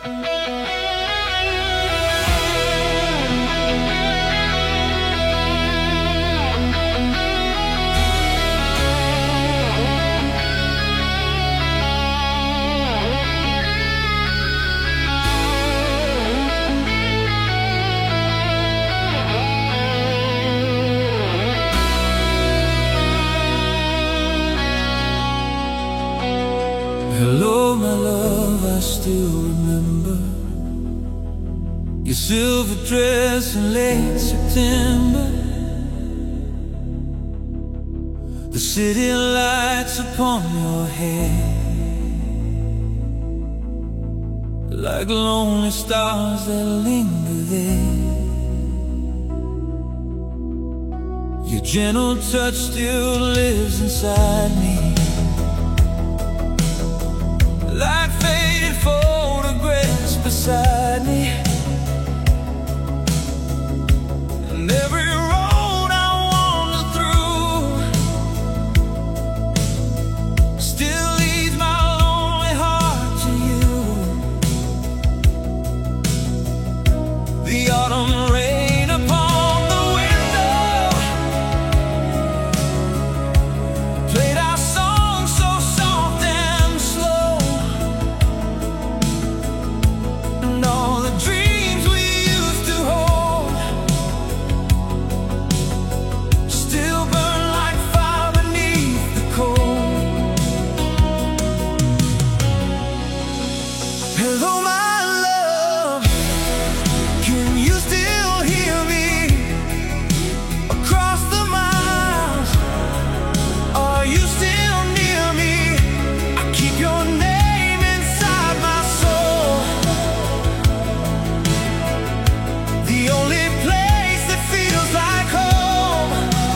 Hello, my love, I still remember your silver dress in late September, the city lights upon your head, like lonely stars that linger there. Your gentle touch still lives inside me, like faded photographs beside me. And every road I wander through still leads my lonely heart to you. The autumn rain upon the window played our song so soft and slow. And all the dreams we used to hold still burn like fire beneath the cold. Hello, my love, can you still hear me across the miles? Are you still near me? I keep your name inside my soul, the only place that feels like home.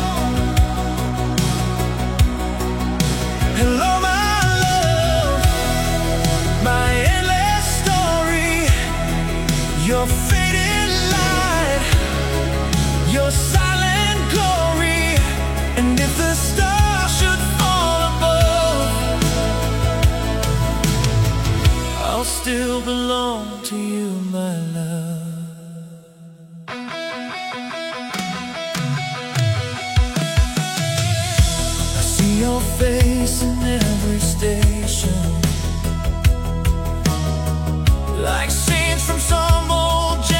Hello, my love, my endless story, your faded light, your silent glory. And if the stars should fall above, I'll still belong to you, my love. I see your face in every station, like scenes from some old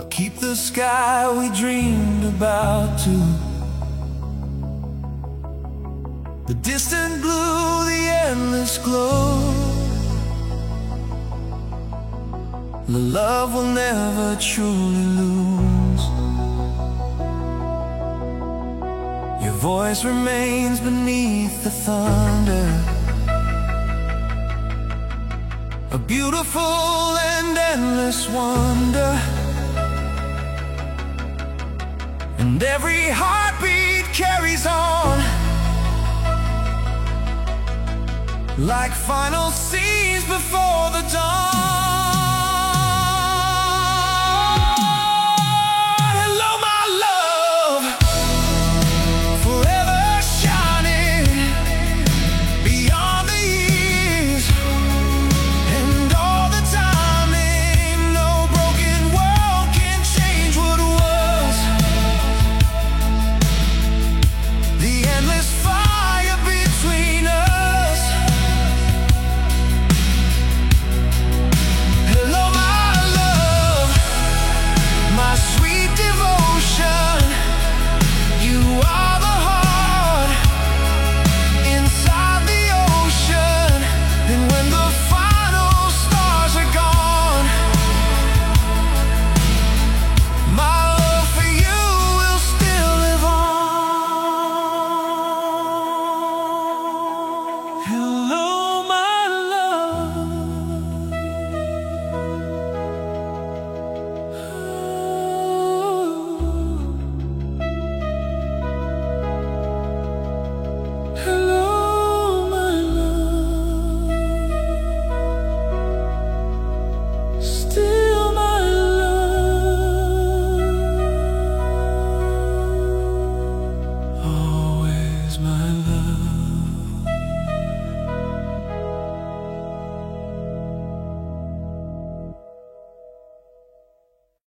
keep the sky we dreamed about too. The distant blue, the endless glow. The love will never truly lose. Your voice remains beneath the thunder, a beautiful and endless wonder. And every heartbeat carries on, like final scenes before the dawn.